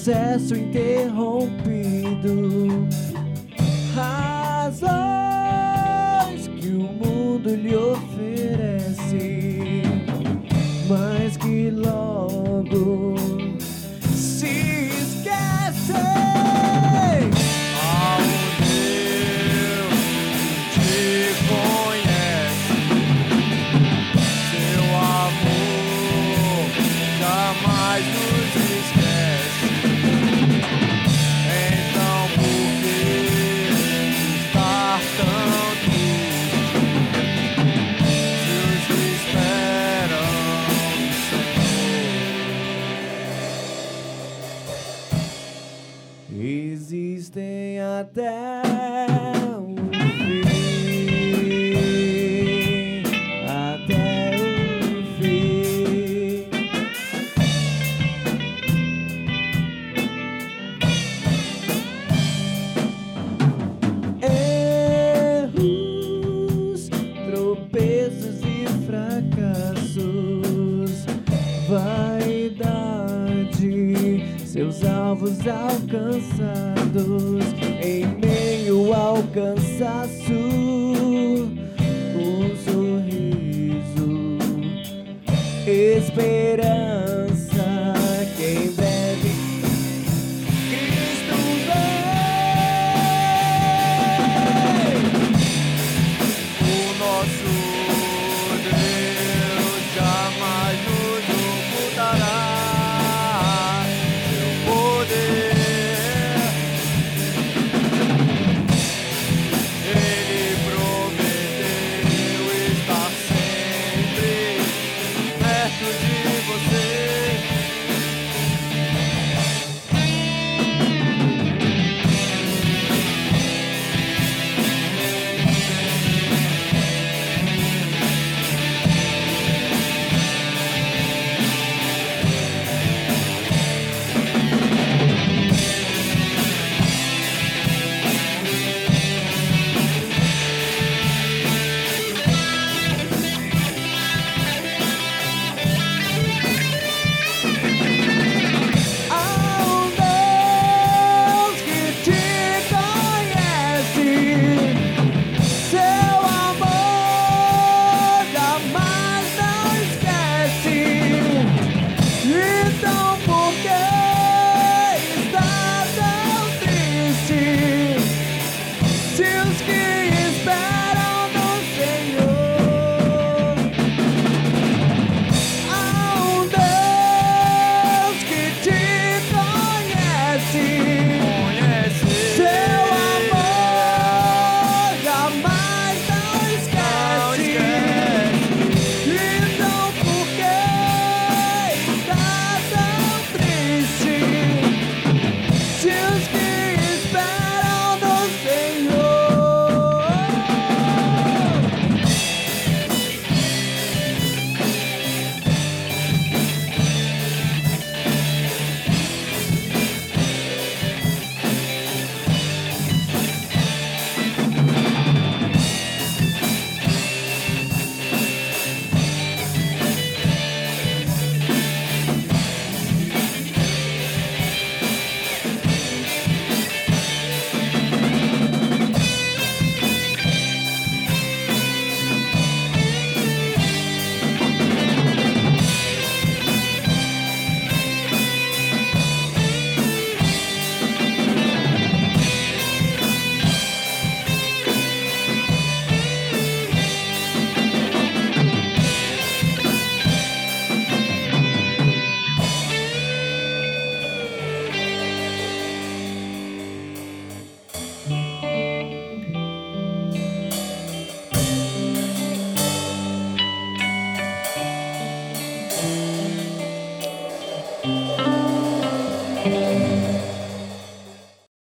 processo interrompido. Razões que o mundo lhe oferece, mas que logo se esquecem. Há um Deus que te conhece, seu amor jamais nos esquece. Então por que estar tão triste se os que esperam no Senhor? Existem até o fim, até o fim. Erros, tropeços e fracassos, vaidade, seus alvos alcançados, em meio ao cansaço, um sorriso, esperança que em breve Cristo vem. O nosso Deus jamais nos ocultará seu poder. Ele prometeu estar sempre perto de